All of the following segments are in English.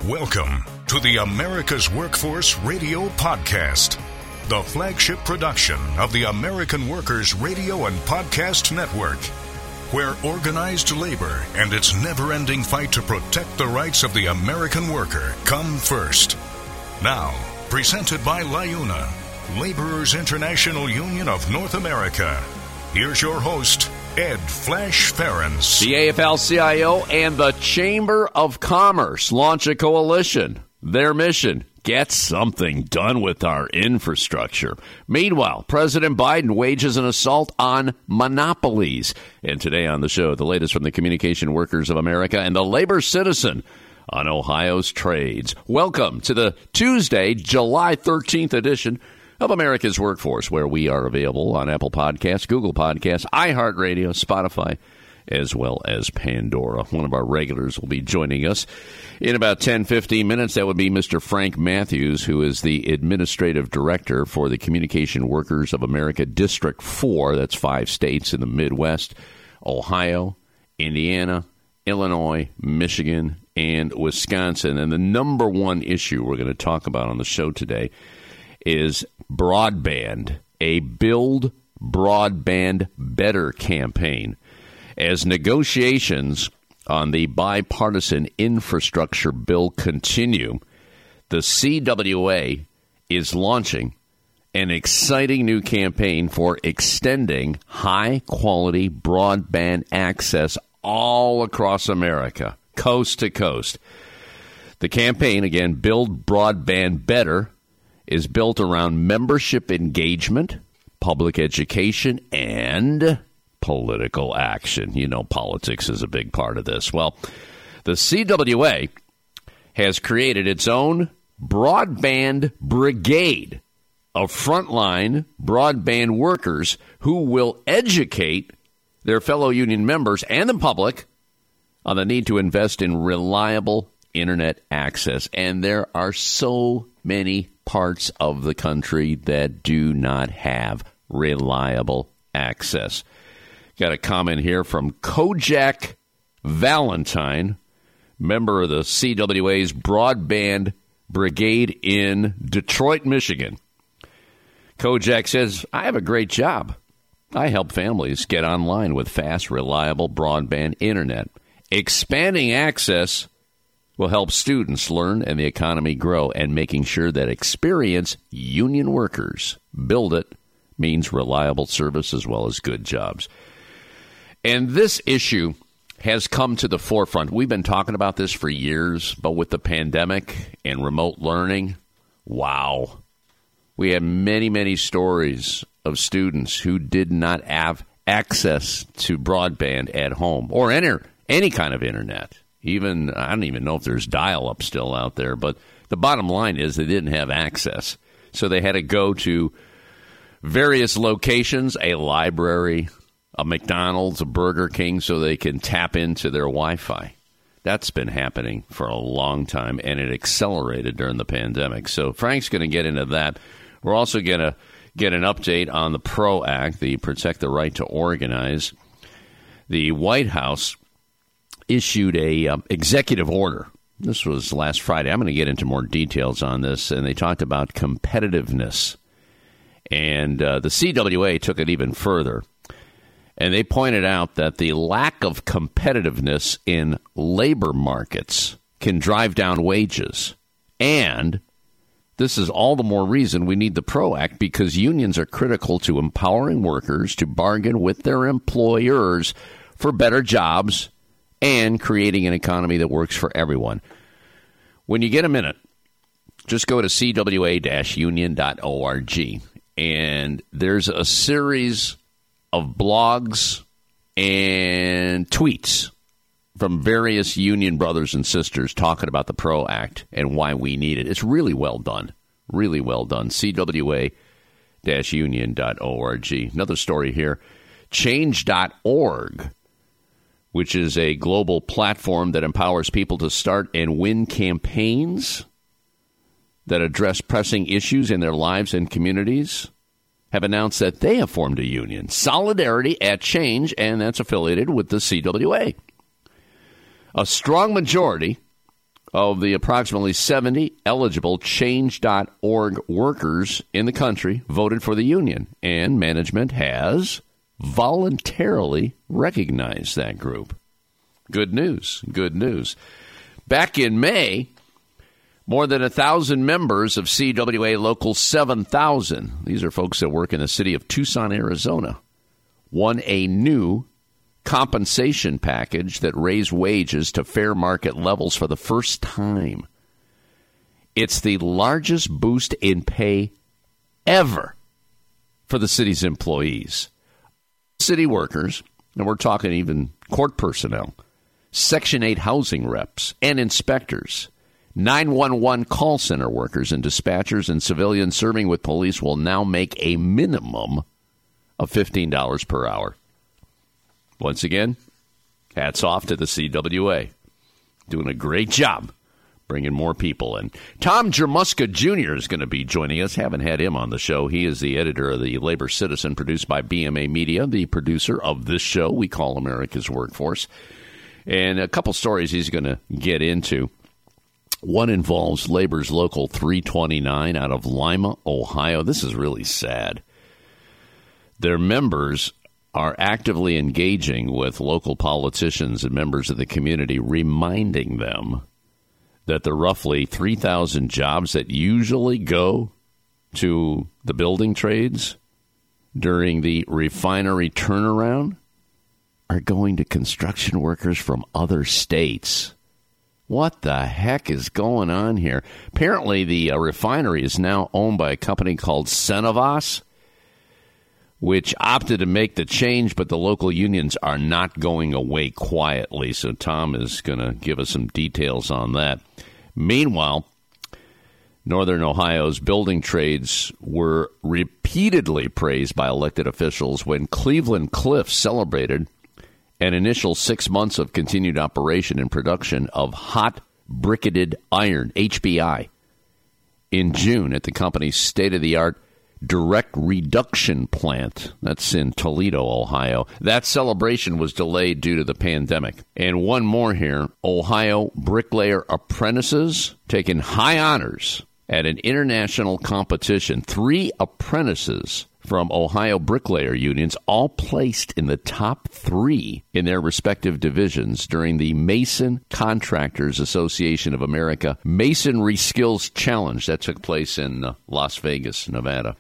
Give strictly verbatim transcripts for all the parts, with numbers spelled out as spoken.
Welcome to the America's Workforce Radio Podcast, the flagship production of the American Workers Radio and Podcast Network, where organized labor and its never-ending fight to protect the rights of the American worker come first. Now, presented by LIUNA, Laborers International Union of North America. Here's your host, Ed Flash Ferenc. The A F L C I O and the Chamber of Commerce launch a coalition. Their mission, get something done with our infrastructure. Meanwhile, President Biden wages an assault on monopolies. And today on the show, the latest from the Communication Workers of America and the Labor Citizen on Ohio's trades. Welcome to the Tuesday, July thirteenth edition of America's Workforce, where we are available on Apple Podcasts, Google Podcasts, iHeartRadio, Spotify, as well as Pandora. One of our regulars will be joining us in about ten, fifteen minutes. That would be Mister Frank Matthews, who is the Administrative Director for the Communication Workers of America District four. That's five states in the Midwest: Ohio, Indiana, Illinois, Michigan, and Wisconsin. And the number one issue we're going to talk about on the show today is broadband, a Build Broadband Better campaign. As negotiations on the bipartisan infrastructure bill continue, the C W A is launching an exciting new campaign for extending high-quality broadband access all across America, coast to coast. The campaign, again, Build Broadband Better, is built around membership engagement, public education, and political action. You know, politics is a big part of this. Well, the C W A has created its own broadband brigade of frontline broadband workers who will educate their fellow union members and the public on the need to invest in reliable internet access. And there are so many parts of the country that do not have reliable access. Got a comment here from Kojak Valentine, member of the C W A's Broadband Brigade in Detroit, Michigan. Kojak says, I have a great job. I help families get online with fast, reliable broadband internet. Expanding access will help students learn and the economy grow, and making sure that experienced union workers build it means reliable service as well as good jobs. And this issue has come to the forefront. We've been talking about this for years, but with the pandemic and remote learning, wow. We had many, many stories of students who did not have access to broadband at home or any, any kind of internet. Even, I don't even know if there's dial-up still out there, but the bottom line is they didn't have access. So they had to go to various locations, a library, a McDonald's, a Burger King, so they can tap into their Wi-Fi. That's been happening for a long time, and it accelerated during the pandemic. So Frank's going to get into that. We're also going to get an update on the PRO Act, the Protect the Right to Organize. The White House issued a um, executive order. This was last Friday. I'm going to get into more details on this. And they talked about competitiveness. And uh, the C W A took it even further. And they pointed out that the lack of competitiveness in labor markets can drive down wages. And this is all the more reason we need the PRO Act, because unions are critical to empowering workers to bargain with their employers for better jobs and creating an economy that works for everyone. When you get a minute, just go to c w a dash union dot org, and there's a series of blogs and tweets from various union brothers and sisters talking about the PRO Act and why we need it. It's really well done, really well done. c w a dash union dot org. Another story here, change dot org, which is a global platform that empowers people to start and win campaigns that address pressing issues in their lives and communities, have announced that they have formed a union, Solidarity at Change, and that's affiliated with the C W A. A strong majority of the approximately seventy eligible change dot org workers in the country voted for the union, and management has voluntarily recognized that group. Good news, good news. Back in May, more than one thousand members of C W A Local seven thousand, these are folks that work in the city of Tucson, Arizona, won a new compensation package that raised wages to fair market levels for the first time. It's the largest boost in pay ever for the city's employees. City workers, and we're talking even court personnel, Section eight housing reps and inspectors, nine one one call center workers and dispatchers, and civilians serving with police will now make a minimum of fifteen dollars per hour. Once again, hats off to the C W A. Doing a great job bringing more people in. Tom Jermuska Junior is going to be joining us. Haven't had him on the show. He is the editor of the Labor Citizen, produced by B M A Media, the producer of this show we call America's Workforce. And a couple stories he's going to get into. One involves Labor's Local three twenty-nine out of Lima, Ohio. This is really sad. Their members are actively engaging with local politicians and members of the community, reminding them that the roughly three thousand jobs that usually go to the building trades during the refinery turnaround are going to construction workers from other states. What the heck is going on here? Apparently, the uh, refinery is now owned by a company called Cenovus, which opted to make the change, but the local unions are not going away quietly. So Tom is going to give us some details on that. Meanwhile, Northern Ohio's building trades were repeatedly praised by elected officials when Cleveland Cliffs celebrated an initial six months of continued operation and production of hot briquetted iron, H B I, in June at the company's state-of-the-art direct reduction plant. That's in Toledo, Ohio. That celebration was delayed due to the pandemic. And one more here. Ohio bricklayer apprentices taking high honors at an international competition. Three apprentices from Ohio bricklayer unions all placed in the top three in their respective divisions during the Mason Contractors Association of America Masonry Skills Challenge that took place in uh, Las Vegas, Nevada.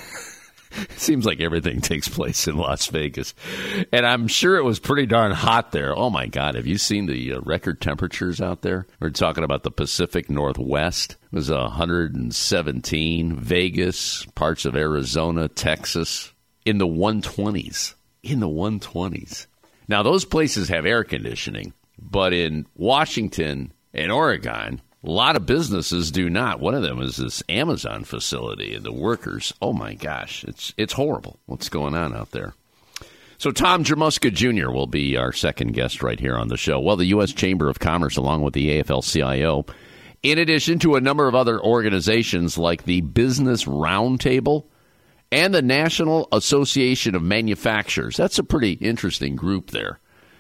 Seems like everything takes place in Las Vegas. And I'm sure it was pretty darn hot there. Oh, my God. Have you seen the uh, record temperatures out there? We're talking about the Pacific Northwest. It was one hundred seventeen. Vegas, parts of Arizona, Texas, in the one twenties. In the one twenties. Now, those places have air conditioning. But in Washington and Oregon, a lot of businesses do not. One of them is this Amazon facility, and the workers, oh my gosh, it's it's horrible what's going on out there. So Tom Jermuska Junior will be our second guest right here on the show. Well, the U S Chamber of Commerce, along with the A F L C I O, in addition to a number of other organizations like the Business Roundtable and the National Association of Manufacturers, that's a pretty interesting group there,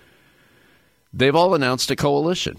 they've all announced a coalition.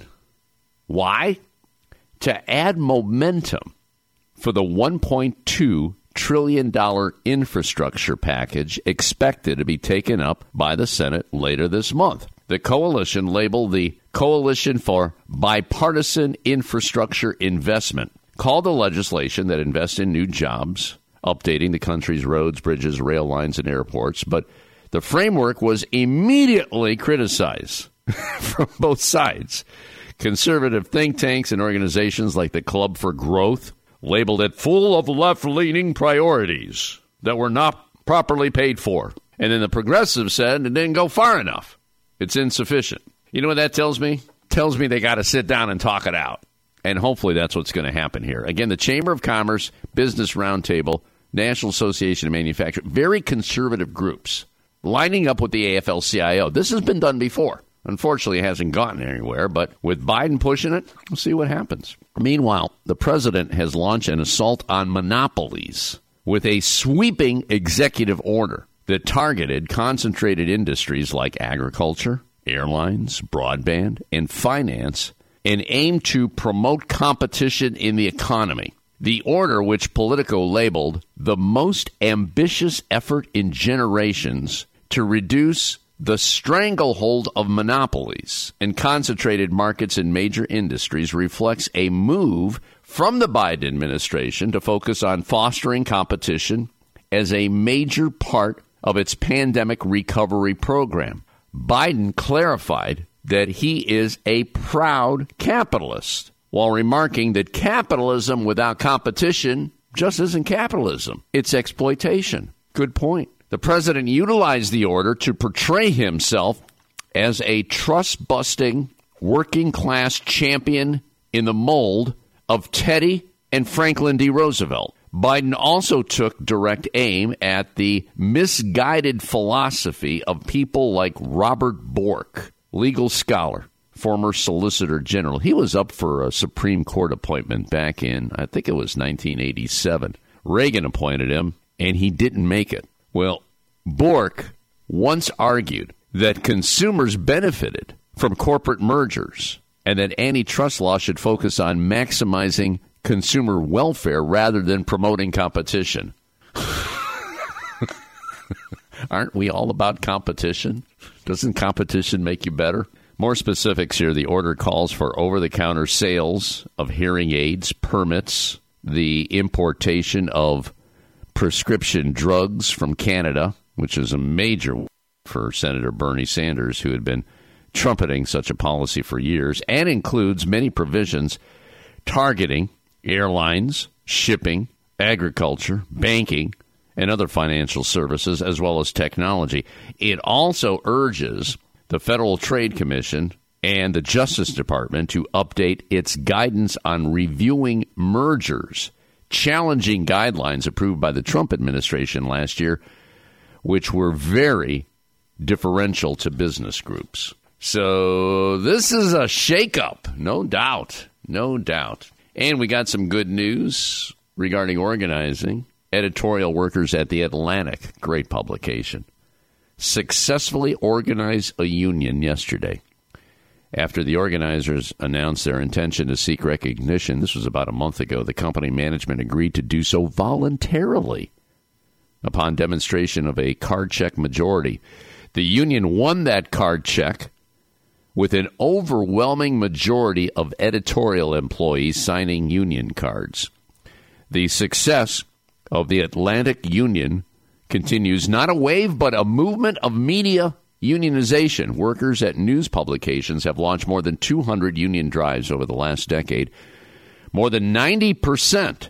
Why? To add momentum for the one point two trillion dollars infrastructure package expected to be taken up by the Senate later this month. The coalition, labeled the Coalition for Bipartisan Infrastructure Investment, called the legislation that invests in new jobs, updating the country's roads, bridges, rail lines, and airports. But the framework was immediately criticized from both sides. Conservative think tanks and organizations like the Club for Growth labeled it full of left-leaning priorities that were not properly paid for. And then the progressives said it didn't go far enough. It's insufficient. You know what that tells me? Tells me they got to sit down and talk it out. And hopefully that's what's going to happen here. Again, the Chamber of Commerce, Business Roundtable, National Association of Manufacturers, very conservative groups lining up with the A F L C I O. This has been done before. Unfortunately, it hasn't gotten anywhere, but with Biden pushing it, we'll see what happens. Meanwhile, the president has launched an assault on monopolies with a sweeping executive order that targeted concentrated industries like agriculture, airlines, broadband, and finance and aimed to promote competition in the economy. The order, which Politico labeled the most ambitious effort in generations to reduce the stranglehold of monopolies and concentrated markets in major industries, reflects a move from the Biden administration to focus on fostering competition as a major part of its pandemic recovery program. Biden clarified that he is a proud capitalist, while remarking that capitalism without competition just isn't capitalism. It's exploitation. Good point. The president utilized the order to portray himself as a trust-busting, working-class champion in the mold of Teddy and Franklin D. Roosevelt. Biden also took direct aim at the misguided philosophy of people like Robert Bork, legal scholar, former Solicitor General. He was up for a Supreme Court appointment back in, I think it was nineteen eighty-seven. Reagan appointed him, and he didn't make it. Well, Bork once argued that consumers benefited from corporate mergers and that antitrust law should focus on maximizing consumer welfare rather than promoting competition. Aren't we all about competition? Doesn't competition make you better? More specifics here. The order calls for over-the-counter sales of hearing aids, permits the importation of prescription drugs from Canada, which is a major for Senator Bernie Sanders, who had been trumpeting such a policy for years, and includes many provisions targeting airlines, shipping, agriculture, banking, and other financial services, as well as technology. It also urges the Federal Trade Commission and the Justice Department to update its guidance on reviewing mergers, challenging guidelines approved by the Trump administration last year, which were very differential to business groups. So this is a shakeup, no doubt, no doubt. And we got some good news regarding organizing. Editorial workers at The Atlantic, great publication, successfully organized a union yesterday. After the organizers announced their intention to seek recognition, this was about a month ago, the company management agreed to do so voluntarily upon demonstration of a card check majority. The union won that card check with an overwhelming majority of editorial employees signing union cards. The success of the Atlantic Union continues not a wave, but a movement of media unionization. Workers at news publications have launched more than two hundred union drives over the last decade, more than ninety percent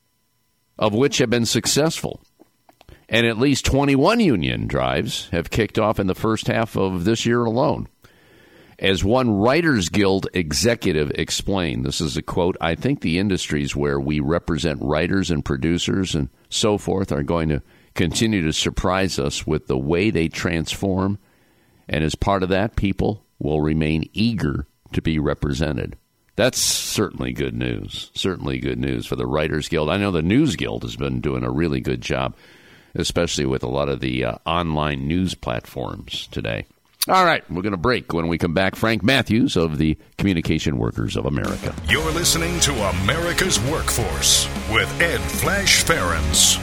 of which have been successful. And at least twenty-one union drives have kicked off in the first half of this year alone. As one Writers Guild executive explained, this is a quote, "I think the industries where we represent writers and producers and so forth are going to continue to surprise us with the way they transform. And as part of that, people will remain eager to be represented." That's certainly good news. Certainly good news for the Writers Guild. I know the News Guild has been doing a really good job, especially with a lot of the uh, online news platforms today. All right, we're going to break. When we come back, Frank Matthews of the Communication Workers of America. You're listening to America's Workforce with Ed Flash Ferens.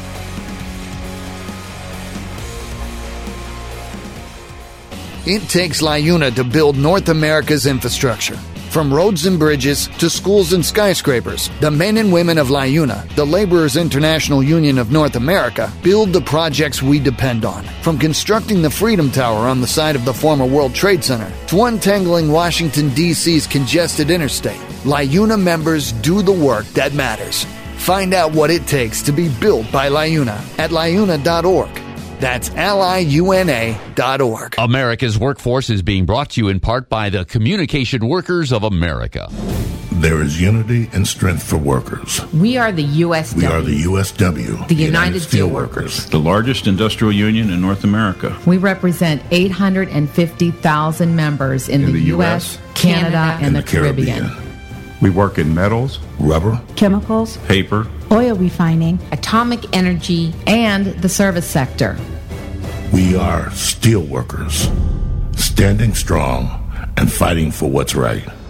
It takes LiUNA to build North America's infrastructure. From roads and bridges to schools and skyscrapers, the men and women of LiUNA, the Laborers International Union of North America, build the projects we depend on. From constructing the Freedom Tower on the site of the former World Trade Center to untangling Washington, D C's congested interstate, LiUNA members do the work that matters. Find out what it takes to be built by LiUNA at liuna dot org. That's L I U N A dot org. America's Workforce is being brought to you in part by the Communication Workers of America. There is unity and strength for workers. We are the U S W. We are the U S W. The United, United Steelworkers. The largest industrial union in North America. We represent eight hundred fifty thousand members in, in the, the U S, Canada, and, and the, the Caribbean. Caribbean. We work in metals, rubber, chemicals, paper, oil refining, atomic energy, and the service sector. We are steel workers, standing strong and fighting for what's right.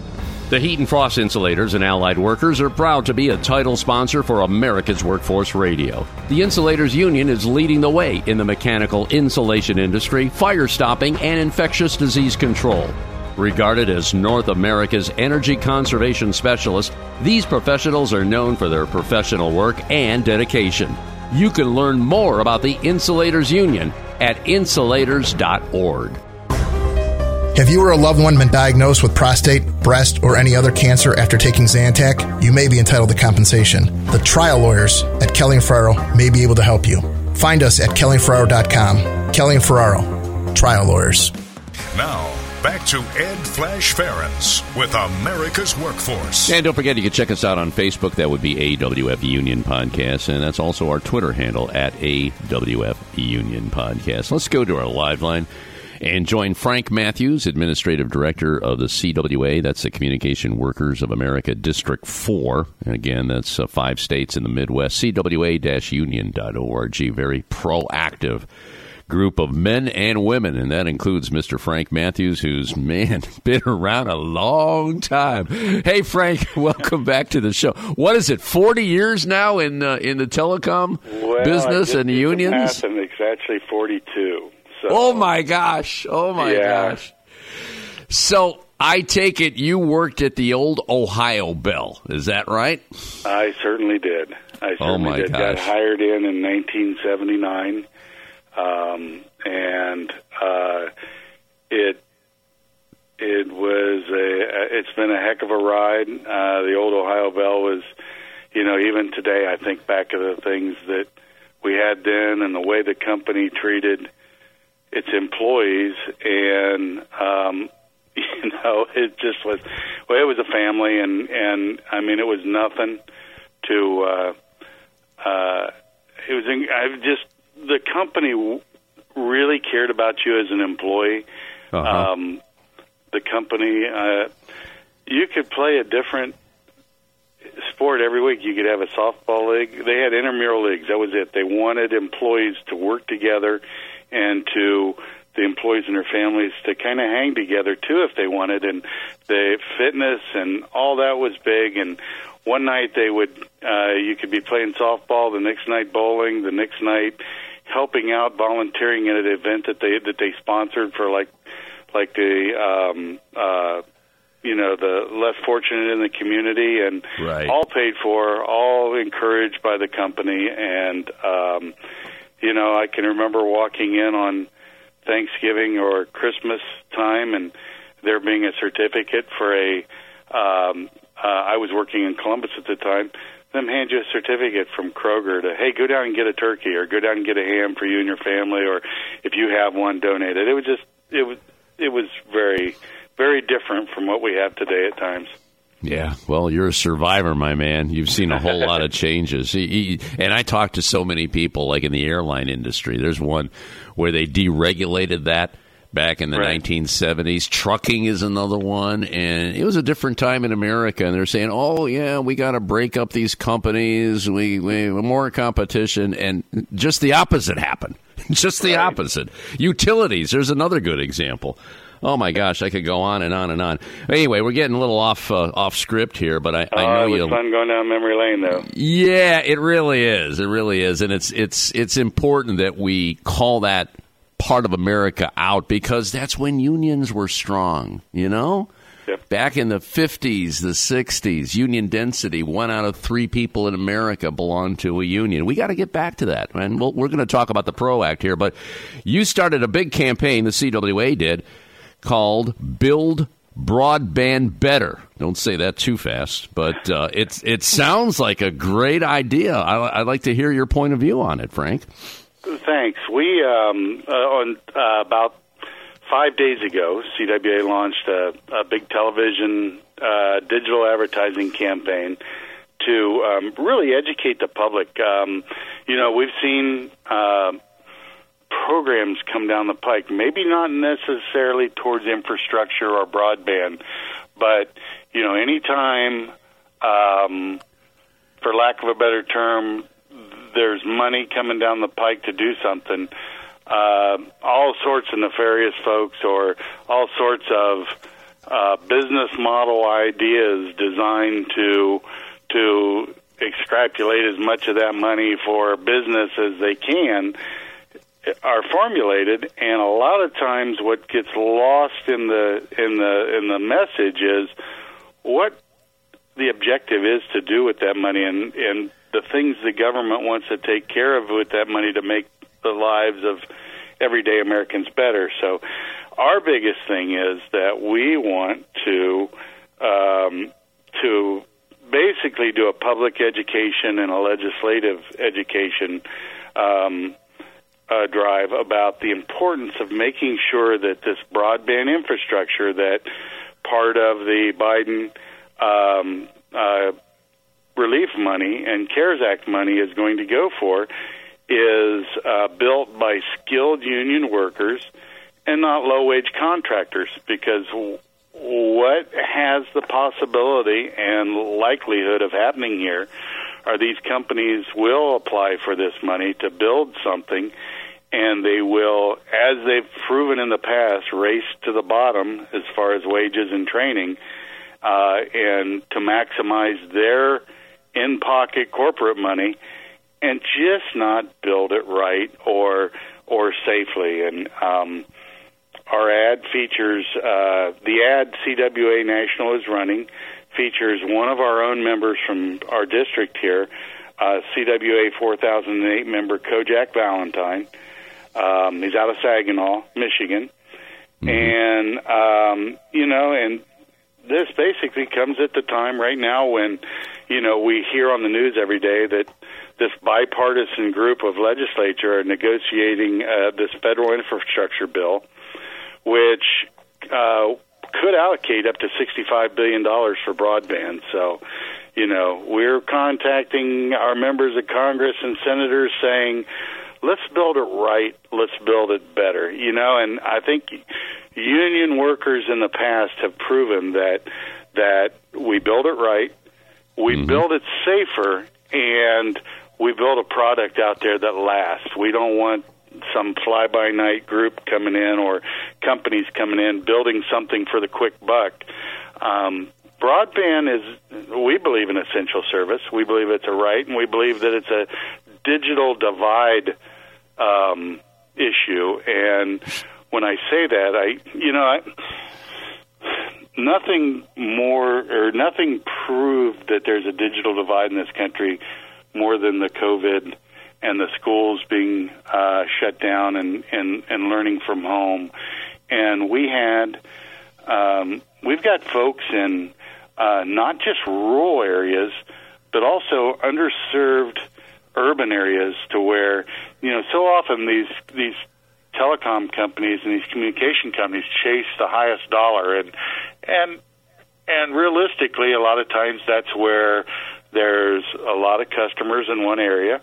The Heat and Frost Insulators and Allied Workers are proud to be a title sponsor for America's Workforce Radio. The Insulators Union is leading the way in the mechanical insulation industry, fire stopping, and infectious disease control. Regarded as North America's energy conservation specialists, these professionals are known for their professional work and dedication. You can learn more about the Insulators Union at insulators dot org. Have you or a loved one been diagnosed with prostate, breast, or any other cancer after taking Zantac? You may be entitled to compensation. The trial lawyers at Kelly and Ferraro may be able to help you. Find us at kelly and ferraro dot com. Kelly and Ferraro, trial lawyers. Now, back to Ed Flash Ferentz with America's Workforce. And don't forget, you can check us out on Facebook. That would be A W F Union Podcast. And that's also our Twitter handle, at A W F Union Podcast. Let's go to our live line and join Frank Matthews, Administrative Director of the C W A. That's the Communication Workers of America District four. And again, that's uh, five states in the Midwest. C W A union dot org. Very proactive group of men and women, and that includes Mister Frank Matthews, who's, man, been around a long time. Hey, Frank, welcome back to the show. What is it, forty years now in uh, in the telecom well, business and the unions? The math, and it's actually forty-two. So. Oh, my gosh. Oh, my yeah. gosh. So I take it you worked at the old Ohio Bell. Is that right? I certainly did. I certainly oh, my did. gosh. Got hired in in nineteen seventy-nine. Um, and, uh, it, it was a, it's been a heck of a ride. Uh, the old Ohio Bell was, you know, even today, I think back to the things that we had then and the way the company treated its employees. And, um, you know, it just was, well, it was a family and, and I mean, it was nothing to, uh, uh, it was, in, I just, the company really cared about you as an employee. Uh-huh. Um, the company, uh, you could play a different sport every week. You could have a softball league. They had intramural leagues. That was it. They wanted employees to work together and to the employees and their families to kind of hang together, too, if they wanted. And the fitness and all that was big. And one night they would, uh, you could be playing softball, the next night bowling, the next night helping out, volunteering at an event that they that they sponsored for, like like the um, uh, you know the less fortunate in the community, and right. all paid for, all encouraged by the company. And um, you know, I can remember walking in on Thanksgiving or Christmas time, and there being a certificate for a. Um, uh, I was working in Columbus at the time. Them hand you a certificate from Kroger to, hey, go down and get a turkey, or go down and get a ham for you and your family, or if you have one, donate it. It was just, it was, it was very, very different from what we have today at times. Yeah, well, you're a survivor, my man. You've seen a whole lot of changes. And I talk to so many people, like in the airline industry. There's one where they deregulated that back in the right. nineteen seventies. Trucking is another one, and it was a different time in America. And they're saying, "Oh, yeah, we got to break up these companies. We we more competition," and just the opposite happened. just the right. opposite. Utilities. There's another good example. Oh my gosh, I could go on and on and on. Anyway, we're getting a little off uh, off script here, but I, I know uh, it was you. Fun going down memory lane, though. Yeah, it really is. It really is, and it's it's it's important that we call that part of America out, because that's when unions were strong, you know? Yep. Back in the fifties, the sixties, union density, one out of three people in America belonged to a union. We got to get back to that, and we'll, we're going to talk about the PRO Act here, but you started a big campaign, the C W A did, called Build Broadband Better. Don't say that too fast, but uh, it's, it sounds like a great idea. I, I'd like to hear your point of view on it, Frank. Thanks. We, um, uh, on uh, about five days ago, C W A launched a, a big television uh, digital advertising campaign to um, really educate the public. Um, you know, we've seen uh, programs come down the pike, maybe not necessarily towards infrastructure or broadband, but, you know, anytime, um, for lack of a better term, there's money coming down the pike to do something, uh, all sorts of nefarious folks or all sorts of uh, business model ideas designed to to extrapolate as much of that money for business as they can are formulated, and a lot of times what gets lost in the in the in the message is what the objective is to do with that money, and and the things the government wants to take care of with that money to make the lives of everyday Americans better. So our biggest thing is that we want to um, to basically do a public education and a legislative education um, uh, drive about the importance of making sure that this broadband infrastructure that part of the Biden um, uh, relief money and CARES Act money is going to go for is uh, built by skilled union workers and not low-wage contractors, because what has the possibility and likelihood of happening here are these companies will apply for this money to build something, and they will, as they've proven in the past, race to the bottom as far as wages and training, uh, and to maximize their in-pocket corporate money and just not build it right or or safely. And um, our ad features, uh, the ad C W A National is running, features one of our own members from our district here, uh, C W A four thousand eight member Kojak Valentine. Um, he's out of Saginaw, Michigan. Mm-hmm. And, um, you know, and this basically comes at the time right now when, you know, we hear on the news every day that this bipartisan group of legislature are negotiating uh, this federal infrastructure bill, which uh, could allocate up to sixty-five billion dollars for broadband. So, you know, we're contacting our members of Congress and senators saying, let's build it right, let's build it better. You know, and I think union workers in the past have proven that that we build it right, we mm-hmm. build it safer, and we build a product out there that lasts. We don't want some fly-by-night group coming in or companies coming in building something for the quick buck. Um, broadband is, we believe, an essential service. We believe it's a right, and we believe that it's a digital divide um, issue. And when I say that, I, you know, I, nothing more or nothing proved that there's a digital divide in this country more than the COVID and the schools being uh, shut down and, and, and learning from home. And we had, um, we've got folks in uh, not just rural areas, but also underserved urban areas to where, you know, so often these these telecom companies and these communication companies chase the highest dollar, and and and realistically, a lot of times that's where there's a lot of customers in one area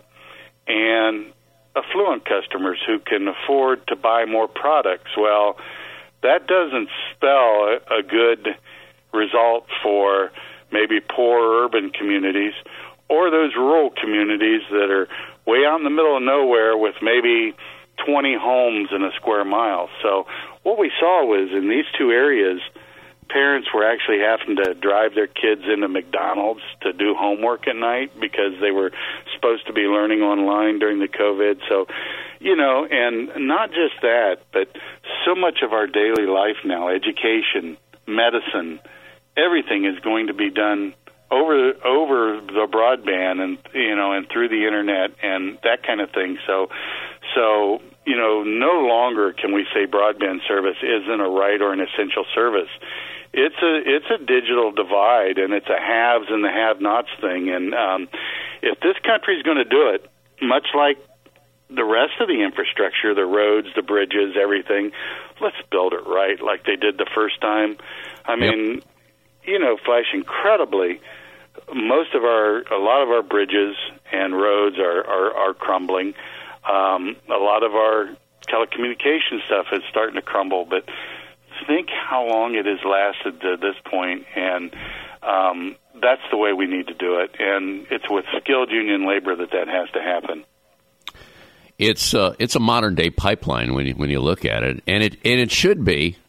and affluent customers who can afford to buy more products. Well, that doesn't spell a, a good result for maybe poor urban communities or those rural communities that are way out in the middle of nowhere with maybe twenty homes in a square mile. So what we saw was in these two areas, parents were actually having to drive their kids into McDonald's to do homework at night because they were supposed to be learning online during the COVID. So, you know, and not just that, but so much of our daily life now, education, medicine, everything is going to be done over over the broadband and, you know, and through the internet and that kind of thing. So, so you know, no longer can we say broadband service isn't a right or an essential service. It's a it's a digital divide, and it's a haves and the have-nots thing. And um, if this country is going to do it, much like the rest of the infrastructure, the roads, the bridges, everything, let's build it right like they did the first time. I mean, yep. you know, Flash, incredibly, most of our, a lot of our bridges and roads are, are, are crumbling. Um, a lot of our telecommunication stuff is starting to crumble, but think how long it has lasted to this point, and um, that's the way we need to do it. And it's with skilled union labor that that has to happen. It's uh, it's a modern day pipeline when you when you look at it, and it and it should be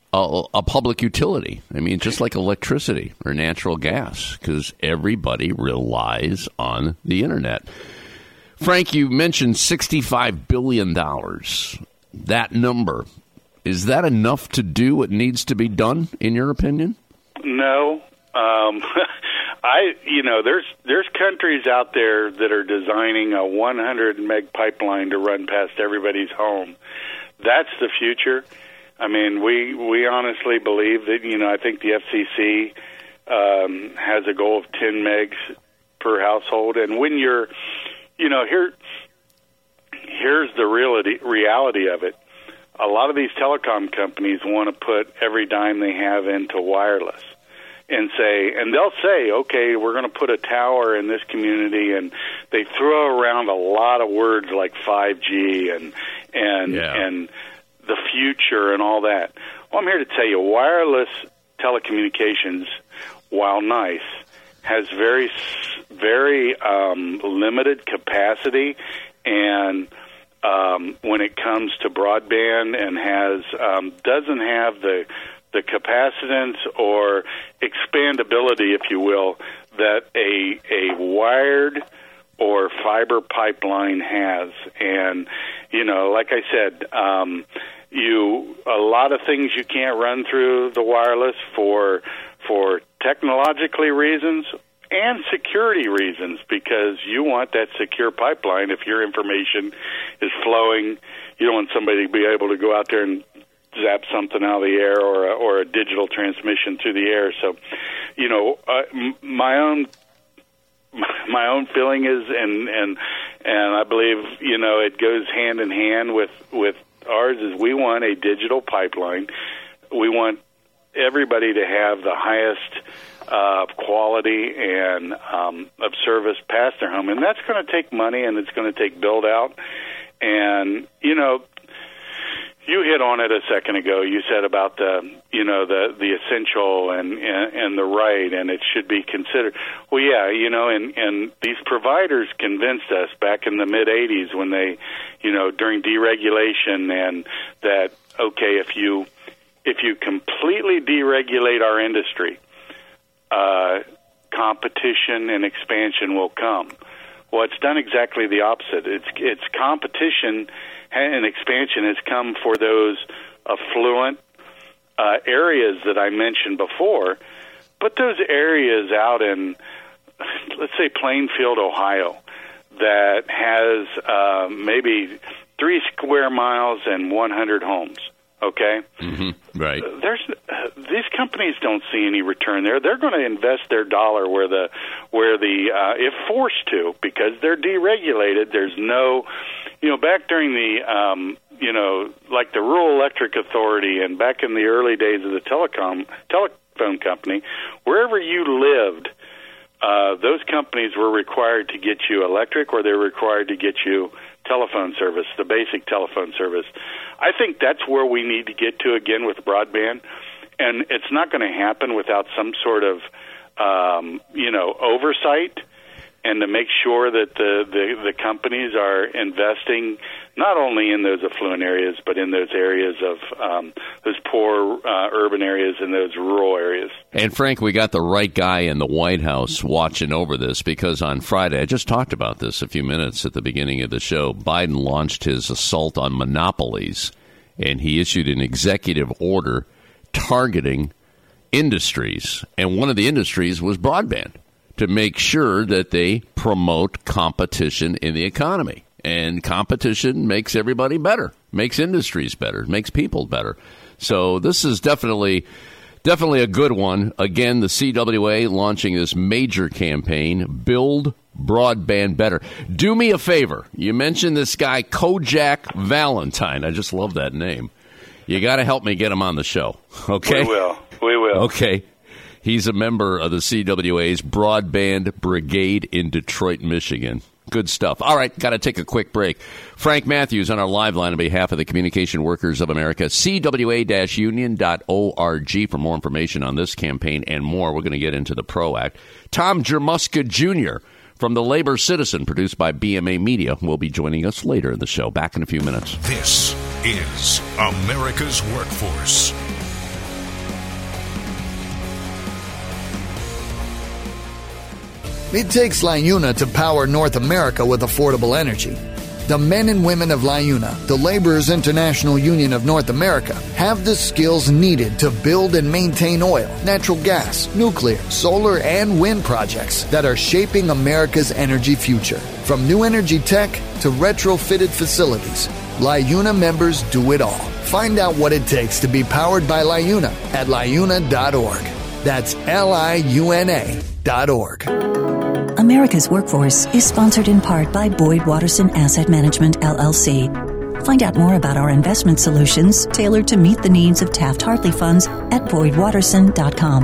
a, a public utility. I mean, just like electricity or natural gas, because everybody relies on the internet. Frank, you mentioned sixty-five billion dollars. That number, is that enough to do what needs to be done, in your opinion? No. Um, I, you know, there's there's countries out there that are designing a one hundred meg pipeline to run past everybody's home. That's the future. I mean, we we honestly believe that, you know, I think the F C C um, has a goal of ten megs per household. And when you're, you know, here, here's the reality, reality of it. A lot of these telecom companies want to put every dime they have into wireless. And say, and they'll say, okay, we're going to put a tower in this community, and they throw around a lot of words like five G and and yeah. and the future and all that. Well, I'm here to tell you, wireless telecommunications, while nice, has very very um, limited capacity, and um, when it comes to broadband, and has um, doesn't have the the capacitance or expandability, if you will, that a a wired or fiber pipeline has. And, you know, like I said, um, you a lot of things you can't run through the wireless for for technologically reasons and security reasons, because you want that secure pipeline. If your information is flowing, you don't want somebody to be able to go out there and zap something out of the air, or a, or a digital transmission through the air. So, you know, uh, m- my own my own feeling is, and and and I believe, you know, it goes hand in hand with with ours, is we want a digital pipeline. We want everybody to have the highest uh, quality and um, of service past their home, and that's going to take money, and it's going to take build out. And, you know, you hit on it a second ago. You said about the, you know, the the essential and, and and the right, and it should be considered. Well, yeah, you know, and and these providers convinced us back in the mid eighties when they, you know, during deregulation, and that, okay, if you if you completely deregulate our industry, uh, competition and expansion will come. Well, it's done exactly the opposite. It's it's competition and expansion has come for those affluent uh, areas that I mentioned before, but those areas out in, let's say, Plainfield, Ohio, that has uh, maybe three square miles and one hundred homes. Okay, mm-hmm. Right. There's uh, these companies don't see any return there. They're going to invest their dollar where the where the uh, if forced to, because they're deregulated. There's no, you know, back during the um, you know, like the Rural Electric Authority, and back in the early days of the telecom telephone company, wherever you lived, uh, those companies were required to get you electric, or they're required to get you telephone service, the basic telephone service. I think that's where we need to get to again with broadband, and it's not going to happen without some sort of, um, you know, oversight, and to make sure that the, the, the companies are investing not only in those affluent areas, but in those areas of um, those poor uh, urban areas and those rural areas. And Frank, we got the right guy in the White House watching over this, because on Friday, I just talked about this a few minutes at the beginning of the show, Biden launched his assault on monopolies, and he issued an executive order targeting industries. And one of the industries was broadband, to make sure that they promote competition in the economy. And competition makes everybody better, makes industries better, makes people better. So this is definitely definitely a good one. Again, the C W A launching this major campaign, Build Broadband Better. Do me a favor. You mentioned this guy, Kojak Valentine. I just love that name. You got to help me get him on the show, okay? We will. We will. Okay. He's a member of the C W A's Broadband Brigade in Detroit, Michigan. Good stuff. All right, got to take a quick break. Frank Matthews on our live line on behalf of the Communication Workers of America, C W A union dot org for more information on this campaign and more. We're going to get into the PRO Act. Tom Jermuska Junior from the Labor Citizen, produced by B M A Media, will be joining us later in the show. Back in a few minutes. This is America's Workforce. It takes LiUNA to power North America with affordable energy. The men and women of LiUNA, the Laborers International Union of North America, have the skills needed to build and maintain oil, natural gas, nuclear, solar, and wind projects that are shaping America's energy future. From new energy tech to retrofitted facilities, LiUNA members do it all. Find out what it takes to be powered by LiUNA at liuna dot org. That's L I U N A dot org. America's Workforce is sponsored in part by Boyd Watterson Asset Management, L L C. Find out more about our investment solutions tailored to meet the needs of Taft-Hartley funds at boyd watterson dot com.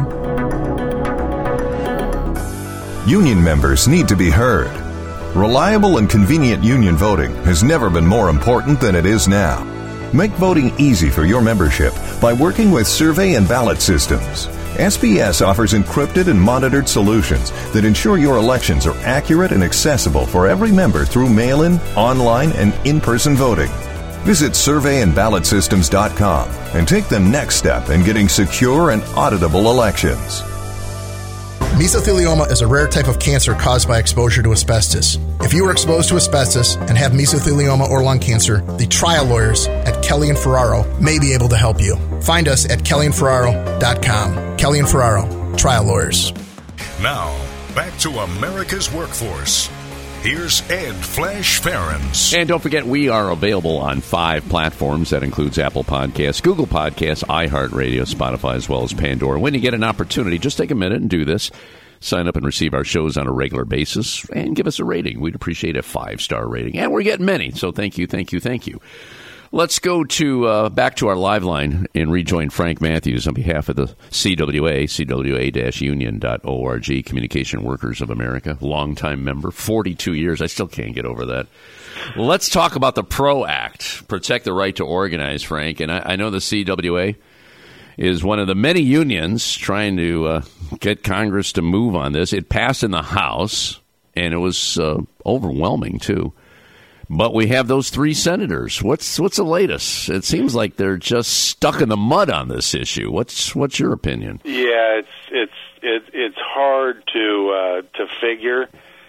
Union members need to be heard. Reliable and convenient union voting has never been more important than it is now. Make voting easy for your membership by working with survey and ballot systems. S B S offers encrypted and monitored solutions that ensure your elections are accurate and accessible for every member through mail-in, online, and in-person voting. Visit survey and ballot systems dot com and take the next step in getting secure and auditable elections. Mesothelioma is a rare type of cancer caused by exposure to asbestos. If you are exposed to asbestos and have mesothelioma or lung cancer, the trial lawyers at Kelly and Ferraro may be able to help you. Find us at kelly and ferraro dot com. Kelly and Ferraro, trial lawyers. Now, back to America's Workforce. Here's Ed Flash Ferens. And don't forget, we are available on five platforms. That includes Apple Podcasts, Google Podcasts, iHeartRadio, Spotify, as well as Pandora. When you get an opportunity, just take a minute and do this. Sign up and receive our shows on a regular basis and give us a rating. We'd appreciate a five-star rating. And we're getting many, so thank you, thank you, thank you. Let's go to uh, back to our live line and rejoin Frank Matthews on behalf of the C W A, C W A union dot org, Communication Workers of America, longtime member, forty-two years. I still can't get over that. Let's talk about the PRO Act, Protect the Right to Organize, Frank. And I, I know the C W A is one of the many unions trying to uh, get Congress to move on this. It passed in the House, and it was uh, overwhelming, too. But we have those three senators. What's what's the latest? It seems like they're just stuck in the mud on this issue. What's what's your opinion? Yeah, it's it's it, it's hard to uh, to figure,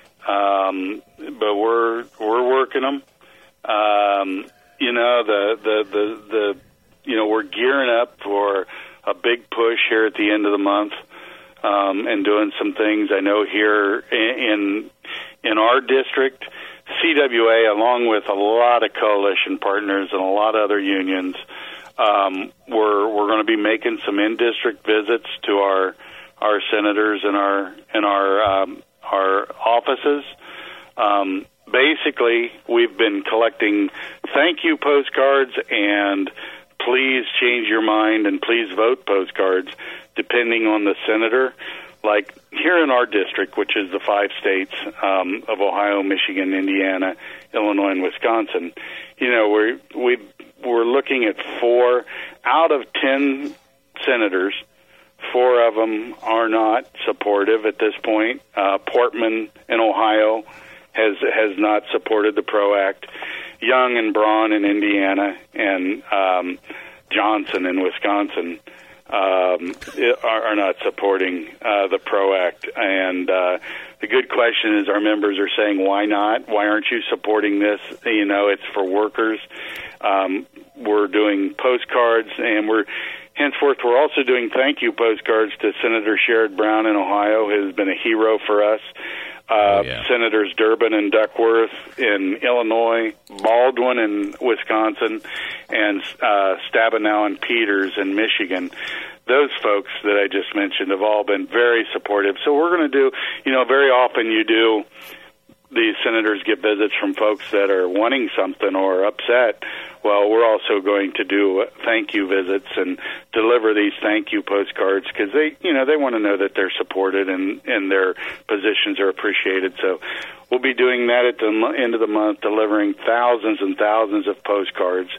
um, but we're we're working them. Um, you know the, the the the you know we're gearing up for a big push here at the end of the month, um, and doing some things. I know here in in our district, C W A, along with a lot of coalition partners and a lot of other unions, um, we're we're going to be making some in-district visits to our our senators and our and our um, our offices. Um, basically, we've been collecting thank you postcards and please change your mind and please vote postcards, depending on the senator. Like here in our district, which is the five states um, of Ohio, Michigan, Indiana, Illinois, and Wisconsin, you know, we're we we're looking at four out of ten senators. Four of them are not supportive at this point. Uh, Portman in Ohio has has not supported the PRO Act. Young and Braun in Indiana, and um, Johnson in Wisconsin um, are, are not supporting uh, the PRO Act. And uh, the good question is, our members are saying, why not? Why aren't you supporting this? You know, it's for workers. Um, we're doing postcards, and we're henceforth we're also doing thank you postcards to Senator Sherrod Brown in Ohio, who has been a hero for us. Uh, oh, yeah. Senators Durbin and Duckworth in Illinois, Baldwin in Wisconsin, and uh, Stabenow and Peters in Michigan. Those folks that I just mentioned have all been very supportive. So we're going to do, you know, very often you do, these senators get visits from folks that are wanting something or upset. Well, we're also going to do thank you visits and deliver these thank you postcards because they, you know, they want to know that they're supported and, and their positions are appreciated. So we'll be doing that at the end of the month, delivering thousands and thousands of postcards.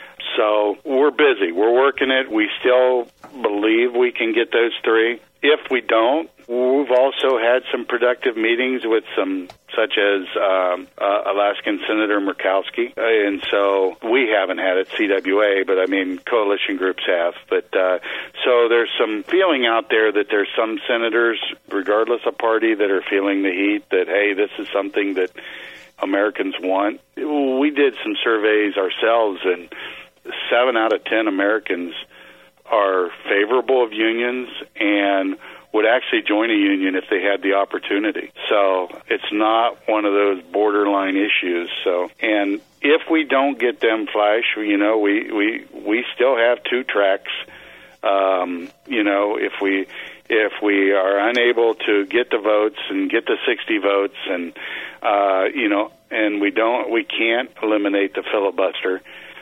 So we're busy. We're working it. We still believe we can get those three. If we don't, we've also had some productive meetings with some, such as um, uh, Alaskan Senator Murkowski, and so we haven't had it, C W A, but I mean coalition groups have. But uh, so there's some feeling out there that there's some senators, regardless of party, that are feeling the heat that, hey, this is something that Americans want. We did some surveys ourselves, and seven out of ten Americans are favorable of unions and would actually join a union if they had the opportunity. So it's not one of those borderline issues. So, and if we don't get them, Flash, you know, we, we, we still have two tracks. Um, you know, if we, if we are unable to get the votes and get the sixty votes and, uh, you know, and we don't, we can't eliminate the filibuster,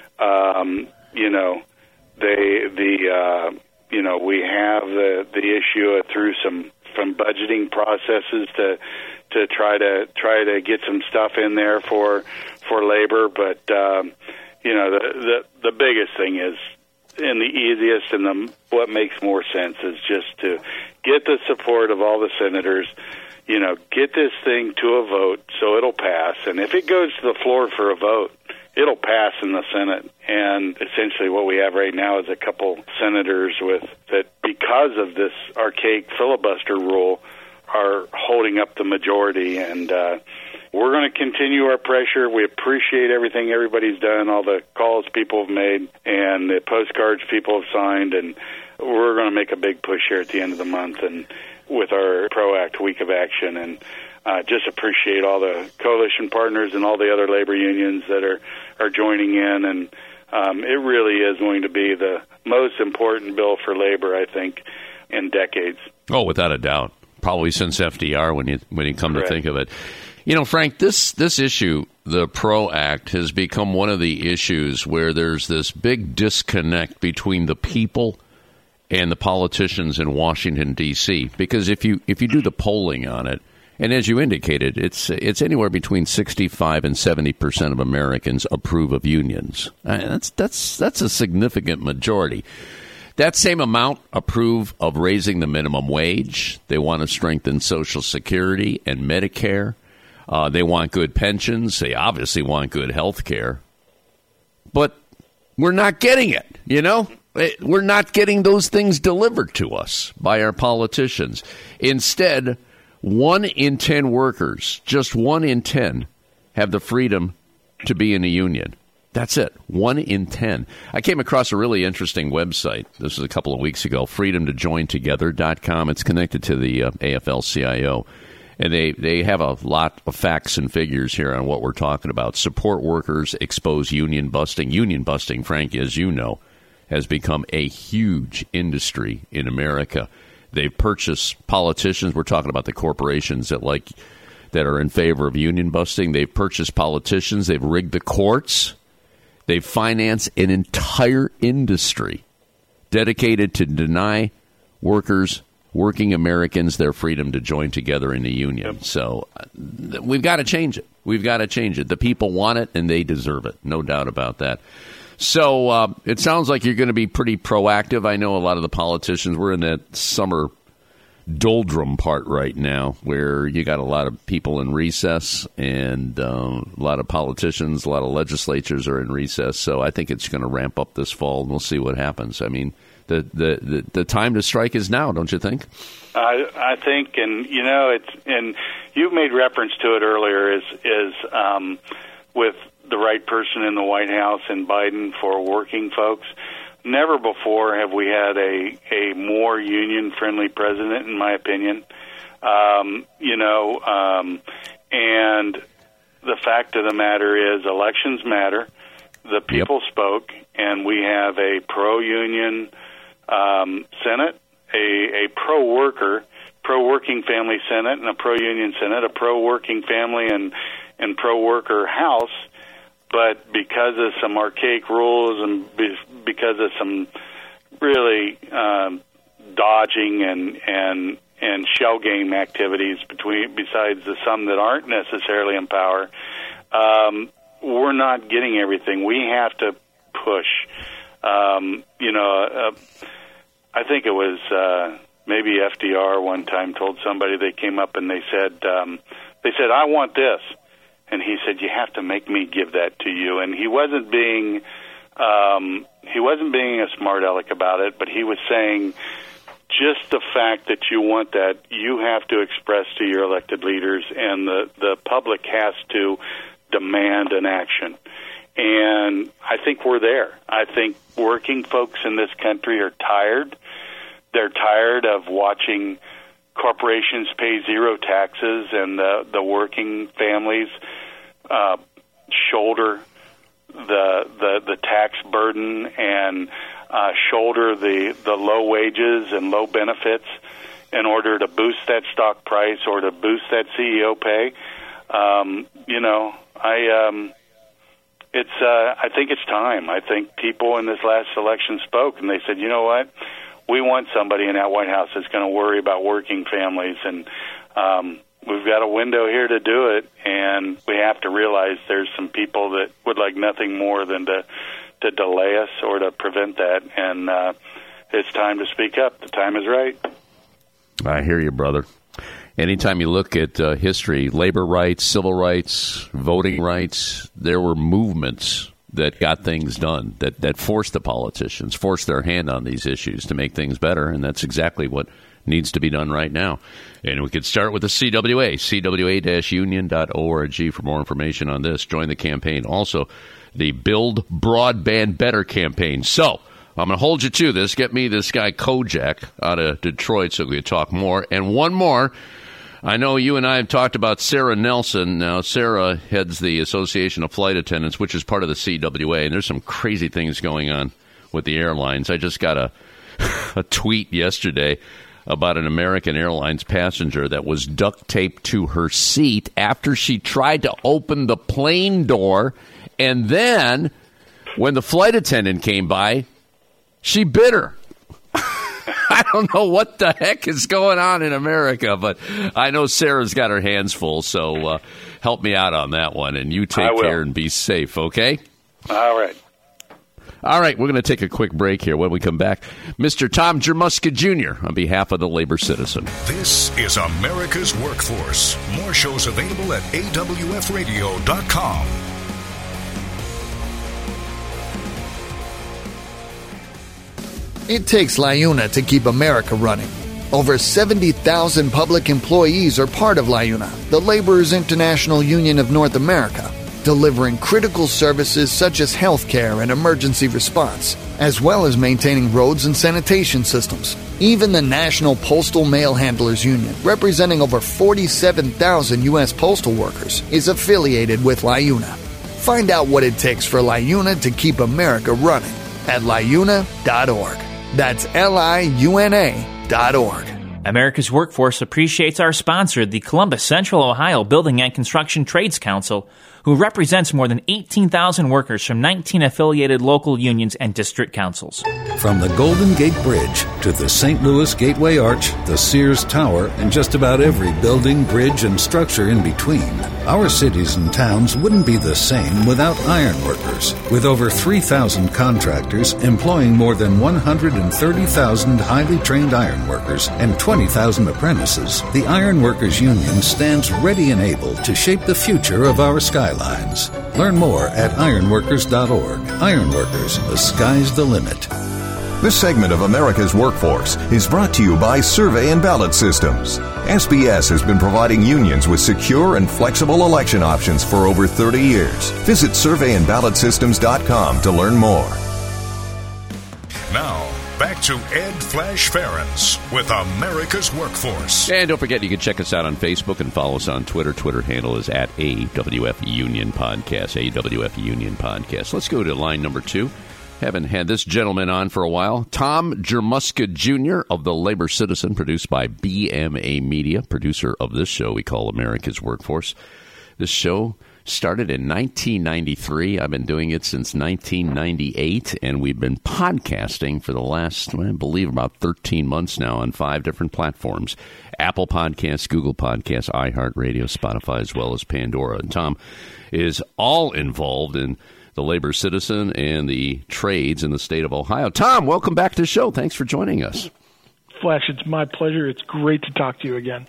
um, you know, they, the, uh, you know, we have the the issue through some from budgeting processes to to try to try to get some stuff in there for for labor. But um, you know, the, the the biggest thing is, and the easiest and the what makes more sense is just to get the support of all the senators. You know, get this thing to a vote so it'll pass. And if it goes to the floor for a vote, it'll pass in the Senate. And essentially what we have right now is a couple senators with that, because of this archaic filibuster rule, are holding up the majority. And uh, we're going to continue our pressure. We appreciate everything everybody's done, all the calls people have made, and the postcards people have signed. And we're going to make a big push here at the end of the month and with our PRO-ACT Week of Action. And Uh, just appreciate all the coalition partners and all the other labor unions that are, are joining in. And um, it really is going to be the most important bill for labor, I think, in decades. Oh, without a doubt. Probably since F D R, when you when you come Correct. to think of it. You know, Frank, this, this issue, the PRO-ACT, has become one of the issues where there's this big disconnect between the people and the politicians in Washington, D C. Because if you if you do the polling on it, and as you indicated, it's it's anywhere between sixty-five and seventy percent of Americans approve of unions. Uh, that's that's that's a significant majority. That same amount approve of raising the minimum wage. They want to strengthen Social Security and Medicare. Uh, they want good pensions. They obviously want good health care. But we're not getting it, you know? We're not getting those things delivered to us by our politicians. Instead, one in ten workers, just one in ten, have the freedom to be in a union. That's it. One in ten. I came across a really interesting website. This was a couple of weeks ago, freedom to join together dot com. It's connected to the uh, A F L C I O. And they, they have a lot of facts and figures here on what we're talking about. Support workers, expose union busting. Union busting, Frank, as you know, has become a huge industry in America. They purchase politicians. We're talking about the corporations that like that are in favor of union busting. They've purchased politicians. They've rigged the courts. They've financed an entire industry dedicated to deny workers, working Americans, their freedom to join together in a union. So uh, we've got to change it. We've got to change it. The people want it, and they deserve it. No doubt about that. So uh, it sounds like you're going to be pretty proactive. I know a lot of the politicians, we're in that summer doldrum part right now where you got a lot of people in recess and uh, a lot of politicians, a lot of legislatures are in recess. So I think it's going to ramp up this fall, and we'll see what happens. I mean, the, the, the, the time to strike is now, don't you think? I, I think, and, you know, it's, and you made reference to it earlier, is, is um, with the right person in the White House and Biden for working folks. Never before have we had a, a more union-friendly president, in my opinion. Um, you know, um, and the fact of the matter is elections matter. The people yep. spoke, and we have a pro-union um, Senate, a, a pro-worker, pro-working family Senate, and a pro-union Senate, a pro-working family and, and pro-worker House. But because of some archaic rules and be, because of some really um, dodging and, and and shell game activities between besides the some that aren't necessarily in power, um, we're not getting everything. We have to push. Um, you know, uh, I think it was uh, maybe F D R one time told somebody, they came up and they said, um, they said, I want this. And he said, you have to make me give that to you. And he wasn't being, um, he wasn't being a smart aleck about it, but he was saying, just the fact that you want that, you have to express to your elected leaders, and the, the public has to demand an action. And I think we're there. I think working folks in this country are tired. They're tired of watching corporations pay zero taxes and the, the working families uh, shoulder the, the the tax burden and uh, shoulder the, the low wages and low benefits in order to boost that stock price or to boost that C E O pay. Um, you know, I um, it's uh, I think it's time. I think people in this last election spoke and they said, you know what? We want somebody in that White House that's going to worry about working families, and um, we've got a window here to do it, and we have to realize there's some people that would like nothing more than to, to delay us or to prevent that, and uh, it's time to speak up. The time is right. I hear you, brother. Anytime you look at uh, history, labor rights, civil rights, voting rights, there were movements that got things done, that, that forced the politicians, forced their hand on these issues to make things better, and that's exactly what needs to be done right now. And we could start with the C W A, C W A union dot org for more information on this. Join the campaign. Also, the Build Broadband Better campaign. So, I'm going to hold you to this. Get me this guy Kojak out of Detroit so we can talk more. And one more. I know you and I have talked about Sarah Nelson. Now, Sarah heads the Association of Flight Attendants, which is part of the C W A, and there's some crazy things going on with the airlines. I just got a, a tweet yesterday about an American Airlines passenger that was duct taped to her seat after she tried to open the plane door, and then when the flight attendant came by, she bit her. I don't know what the heck is going on in America, but I know Sarah's got her hands full, so uh, help me out on that one, and you take care and be safe, okay? All right. All right, we're going to take a quick break here. When we come back, Mister Tom Jermuska Junior on behalf of the Labor Citizen. This is America's Workforce. More shows available at A W F radio dot com. It takes LIUNA to keep America running. Over seventy thousand public employees are part of LIUNA, the Laborers International Union of North America, delivering critical services such as healthcare and emergency response, as well as maintaining roads and sanitation systems. Even the National Postal Mail Handlers Union, representing over forty-seven thousand U S postal workers, is affiliated with LIUNA. Find out what it takes for LIUNA to keep America running at liuna dot org. That's L I U N A dot org. America's Workforce appreciates our sponsor, the Columbus Central Ohio Building and Construction Trades Council, who represents more than eighteen thousand workers from nineteen affiliated local unions and district councils. From the Golden Gate Bridge to the Saint Louis Gateway Arch, the Sears Tower, and just about every building, bridge, and structure in between, our cities and towns wouldn't be the same without ironworkers. With over three thousand contractors employing more than one hundred thirty thousand highly trained ironworkers and twenty thousand apprentices, the Ironworkers Union stands ready and able to shape the future of our skylines. Learn more at ironworkers dot org. Ironworkers, the sky's the limit. This segment of America's Workforce is brought to you by Survey and Ballot Systems. S B S has been providing unions with secure and flexible election options for over thirty years. Visit survey and ballot systems dot com to learn more. Now, back to Ed Flash Ferens with America's Workforce. And don't forget, you can check us out on Facebook and follow us on Twitter. Twitter handle is at A W F Union Podcast, A W F Union Podcast. Let's go to line number two. Haven't had this gentleman on for a while. Tom Jermuska Junior of the Labor Citizen, produced by B M A Media, producer of this show we call America's Workforce. This show started in nineteen ninety-three. I've been doing it since nineteen ninety-eight, and we've been podcasting for the last, I believe, about thirteen months now on five different platforms. Apple Podcasts, Google Podcasts, iHeartRadio, Spotify, as well as Pandora. And Tom is all involved in the Labor Citizen and the trades in the state of Ohio. Tom, welcome back to the show. Thanks for joining us. Flash, it's my pleasure. It's great to talk to you again.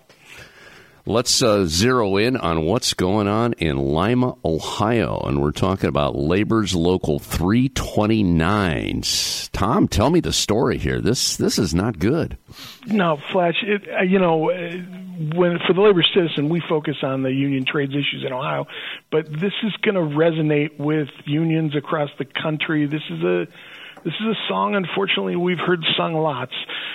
Let's uh, zero in on what's going on in Lima, Ohio, and we're talking about Labor's Local three twenty-nine. Tom, tell me the story here. This this is not good. No, Flash, it, uh, you know, when for the Labor Citizen, we focus on the union trades issues in Ohio, but this is going to resonate with unions across the country. This is a This is a song, unfortunately, we've heard sung lots.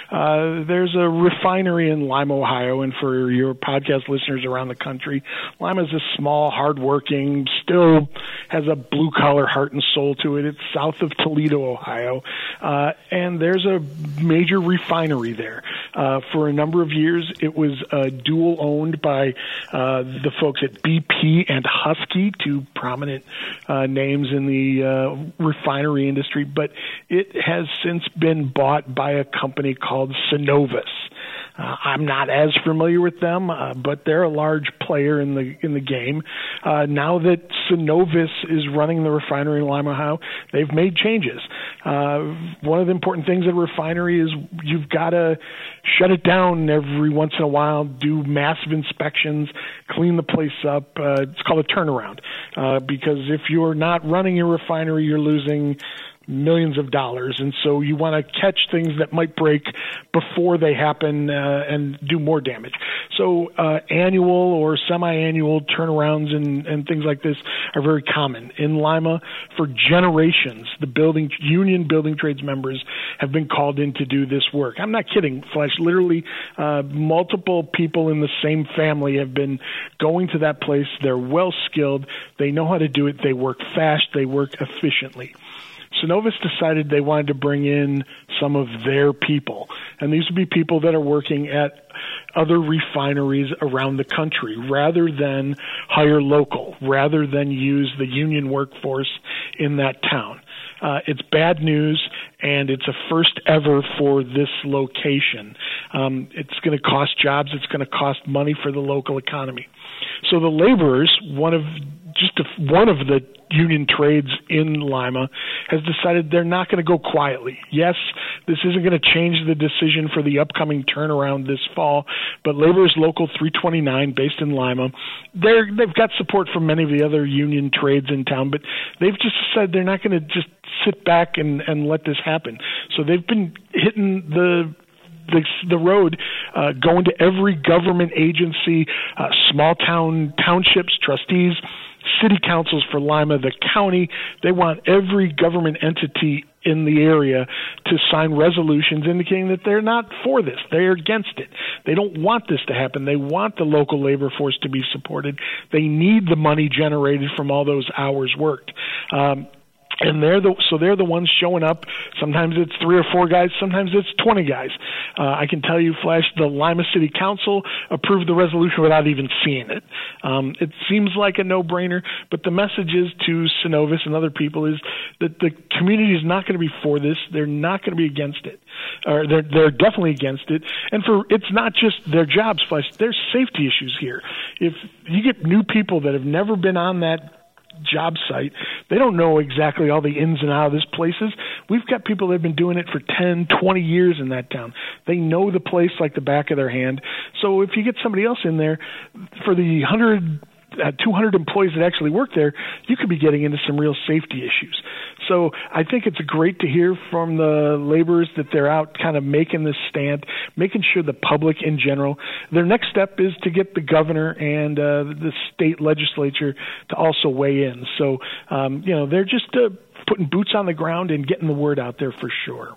Uh, there's a refinery in Lima, Ohio, and for your podcast listeners around the country, Lima is a small, hardworking, still has a blue-collar heart and soul to it. It's south of Toledo, Ohio, uh, and there's a major refinery there. Uh, for a number of years, it was uh, dual-owned by uh, the folks at B P and Husky, two prominent uh, names in the uh, refinery industry, but it has since been bought by a company called Synovus. Uh, I'm not as familiar with them, uh, but they're a large player in the in the game. Uh, now that Synovus is running the refinery in Lima, Ohio, they've made changes. Uh, one of the important things at a refinery is you've got to shut it down every once in a while, do massive inspections, clean the place up. Uh, it's called a turnaround, uh, because if you're not running your refinery, you're losing millions of dollars, and so you want to catch things that might break before they happen uh, and do more damage. So uh, annual or semi-annual turnarounds and, and things like this are very common. In Lima, for generations, the building union building trades members have been called in to do this work. I'm not kidding, Flash. Literally, uh, multiple people in the same family have been going to that place. They're well-skilled. They know how to do it. They work fast. They work efficiently. Synovus decided they wanted to bring in some of their people, and these would be people that are working at other refineries around the country rather than hire local, rather than use the union workforce in that town. Uh, it's bad news, and it's a first ever for this location. Um, it's going to cost jobs. It's going to cost money for the local economy. So the laborers, one of just a, one of the union trades in Lima, has decided they're not going to go quietly. Yes, this isn't going to change the decision for the upcoming turnaround this fall, but Laborers Local three twenty-nine, based in Lima, they're, they've got support from many of the other union trades in town, but they've just said they're not going to just sit back and, and let this happen. So they've been hitting the The, the road, uh, going to every government agency, uh, small town townships, trustees, city councils for Lima, the county. They want every government entity in the area to sign resolutions indicating that they're not for this. They're against it. They don't want this to happen. They want the local labor force to be supported. They need the money generated from all those hours worked. Um, And they're the so they're the ones showing up. Sometimes it's three or four guys. Sometimes it's twenty guys. Uh, I can tell you, Flash, the Lima City Council approved the resolution without even seeing it. Um, it seems like a no-brainer, but the message is to Synovus and other people is that the community is not going to be for this. They're not going to be against it. Or they're they're definitely against it. And for it's not just their jobs, Flash. There's safety issues here. If you get new people that have never been on that job site, they don't know exactly all the ins and outs of this places. We've got people that have been doing it for ten, twenty years in that town. They know the place like the back of their hand. So if you get somebody else in there, for the one hundred, uh, two hundred employees that actually work there, you could be getting into some real safety issues. So I think it's great to hear from the laborers that they're out kind of making this stand, making sure the public in general. Their next step is to get the governor and uh, the state legislature to also weigh in. So, um, you know, they're just uh, putting boots on the ground and getting the word out there for sure.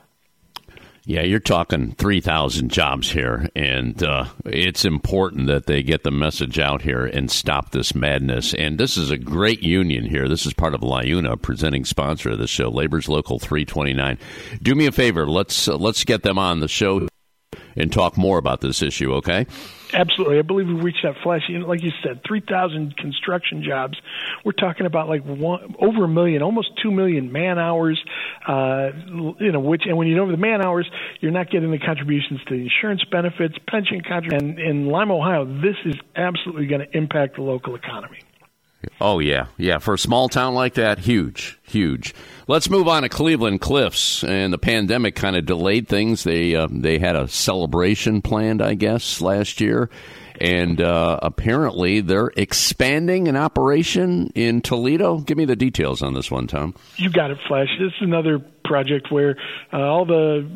Yeah, you're talking three thousand jobs here, and uh, it's important that they get the message out here and stop this madness. And this is a great union here. This is part of LIUNA, presenting sponsor of the show, Labor's Local three twenty-nine. Do me a favor. Let's uh, let's get them on the show and talk more about this issue, okay? Absolutely. I believe we've reached that flash. You know, like you said, three thousand construction jobs. We're talking about like one, over a million, almost two million man hours, uh, you know, which, and when you know the man hours, you're not getting the contributions to the insurance benefits, pension contributions. And in Lima, Ohio, this is absolutely going to impact the local economy. Oh, yeah. Yeah, for a small town like that, huge, huge. Let's move on to Cleveland Cliffs. And the pandemic kind of delayed things. They uh, they had a celebration planned, I guess, last year. And uh, apparently they're expanding an operation in Toledo. Give me the details on this one, Tom. You got it, Flash. This is another project where uh, all the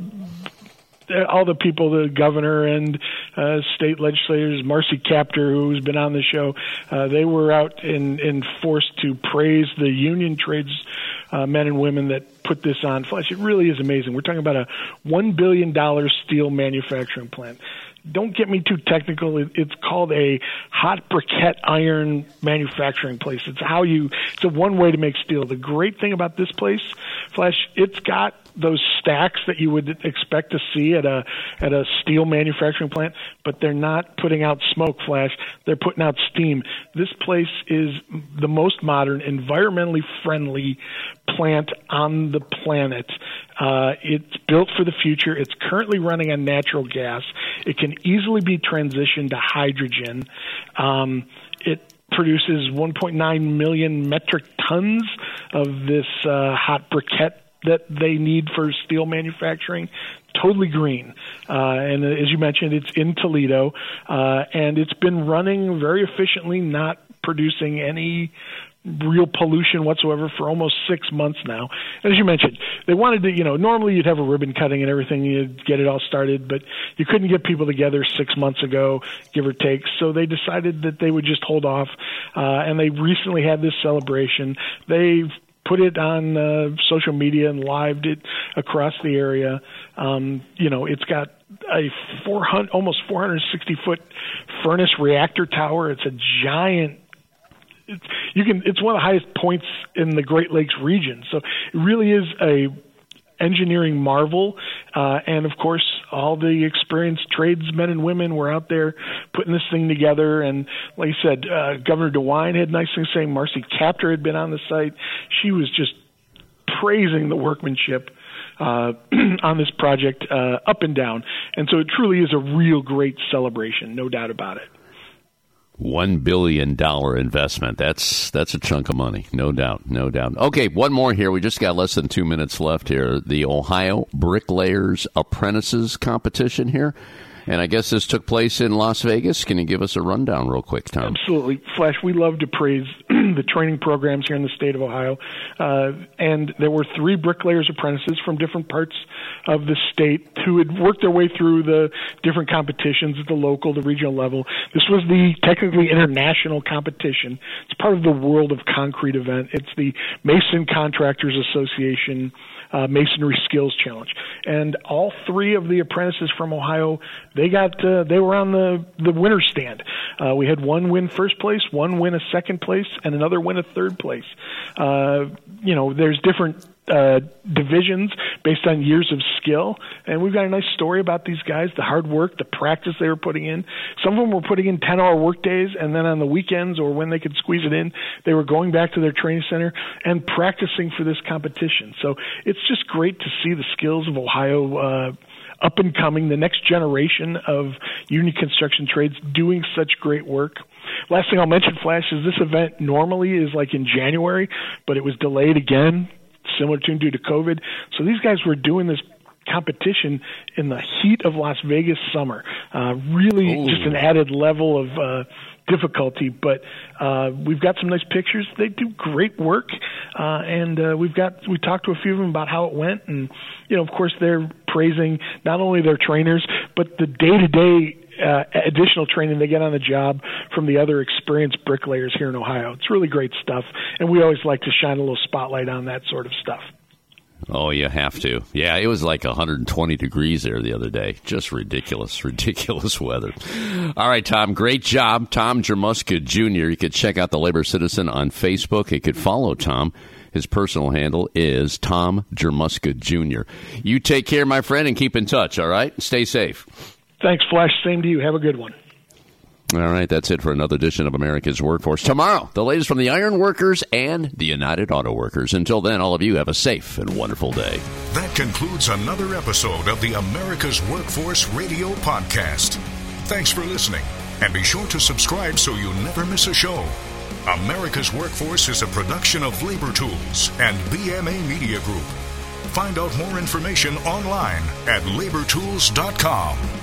all the people, the governor and uh, state legislators, Marcy Kaptur, who's been on the show, uh, they were out in, in force to praise the union trades uh, men and women that put this on. Flash, it really is amazing. We're talking about a one billion dollars steel manufacturing plant. Don't get me too technical. It's called a hot briquette iron manufacturing place. It's how you. It's a one way to make steel. The great thing about this place, Flash, it's got those stacks that you would expect to see at a at a steel manufacturing plant, but they're not putting out smoke, Flash. They're putting out steam. This place is the most modern, environmentally friendly plant on the planet. Uh, it's built for the future. It's currently running on natural gas. It can easily be transitioned to hydrogen. Um, it produces one point nine million metric tons of this uh, hot briquette that they need for steel manufacturing. Totally green. Uh, and as you mentioned, it's in Toledo, uh, and it's been running very efficiently, not producing any real pollution whatsoever for almost six months now. And as you mentioned, they wanted to, you know, normally you'd have a ribbon cutting and everything, you'd get it all started, but you couldn't get people together six months ago, give or take. So they decided that they would just hold off. Uh, and they recently had this celebration. They've put it on uh, social media and lived it across the area. Um, you know, it's got a four hundred, almost four hundred sixty foot furnace reactor tower. It's a giant. It's, you can. It's one of the highest points in the Great Lakes region. So it really is a engineering marvel. Uh, and of course, all the experienced tradesmen and women were out there putting this thing together. And like I said, uh, Governor DeWine had nice things saying. Marcy Kaptur had been on the site. She was just praising the workmanship uh, on this project uh, up and down. And so it truly is a real great celebration, no doubt about it. One billion dollar investment. That's that's a chunk of money, no doubt, no doubt. Okay, one more here. We just got less than two minutes left here. The Ohio Bricklayers Apprentices competition here. And I guess this took place in Las Vegas. Can you give us a rundown real quick, Tom? Absolutely. Flash, we love to praise the training programs here in the state of Ohio. Uh, and there were three bricklayers apprentices from different parts of the state who had worked their way through the different competitions at the local, the regional level. This was the technically international competition. It's part of the World of Concrete event. It's the Mason Contractors Association Uh, Masonry Skills Challenge, and all three of the apprentices from Ohio, they got uh, they were on the the winner's stand. Uh, we had one win first place, one win a second place, and another win a third place. Uh, you know, there's different uh, divisions based on years of skill, and we've got a nice story about these guys, the hard work, the practice they were putting in. Some of them were putting in ten-hour work days, and then on the weekends or when they could squeeze it in, they were going back to their training center and practicing for this competition. So it's just great to see the skills of Ohio uh, up and coming, the next generation of union construction trades doing such great work. Last thing I'll mention, Flash, is this event normally is like in January, but it was delayed again, similar to due to COVID. So these guys were doing this competition in the heat of Las Vegas summer. Uh, really Ooh. Just an added level of uh, difficulty, but uh, we've got some nice pictures. They do great work, uh, and uh, we've got we talked to a few of them about how it went, and you know, of course, they're praising not only their trainers but the day-to-day uh, additional training they get on the job from the other experienced bricklayers here in Ohio. It's really great stuff, and we always like to shine a little spotlight on that sort of stuff. Oh, you have to. Yeah, it was like one hundred twenty degrees there the other day. Just ridiculous, ridiculous weather. All right, Tom, great job. Tom Jermuska Junior You could check out the Labor Citizen on Facebook. You could follow Tom. His personal handle is Tom Jermuska Junior You take care, my friend, and keep in touch, all right? Stay safe. Thanks, Flash. Same to you. Have a good one. All right, that's it for another edition of America's Workforce. Tomorrow, the latest from the Iron Workers and the United Auto Workers. Until then, all of you have a safe and wonderful day. That concludes another episode of the America's Workforce Radio Podcast. Thanks for listening, and be sure to subscribe so you never miss a show. America's Workforce is a production of Labor Tools and B M A Media Group. Find out more information online at labor tools dot com.